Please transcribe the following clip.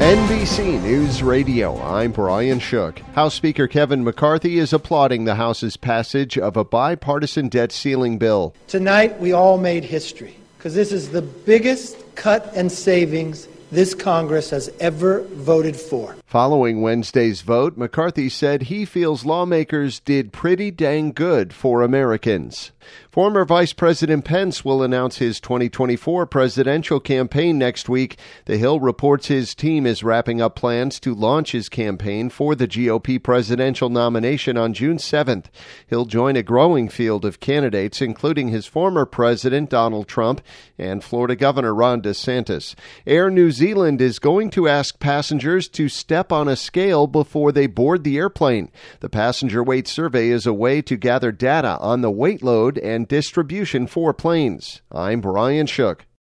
NBC News Radio, I'm Brian Shook. House Speaker Kevin McCarthy is applauding the House's passage of a bipartisan debt ceiling bill. Tonight, we all made history, because this is the biggest cut and savings this Congress has ever voted for. Following Wednesday's vote, McCarthy said he feels lawmakers did pretty dang good for Americans. Former Vice President Pence will announce his 2024 presidential campaign next week. The Hill reports his team is wrapping up plans to launch his campaign for the GOP presidential nomination on June 7th. He'll join a growing field of candidates, including his former president, Donald Trump, and Florida Governor Ron DeSantis. Air New Zealand is going to ask passengers to step on a scale before they board the airplane. The passenger weight survey is a way to gather data on the weight load and distribution for planes. I'm Brian Shook.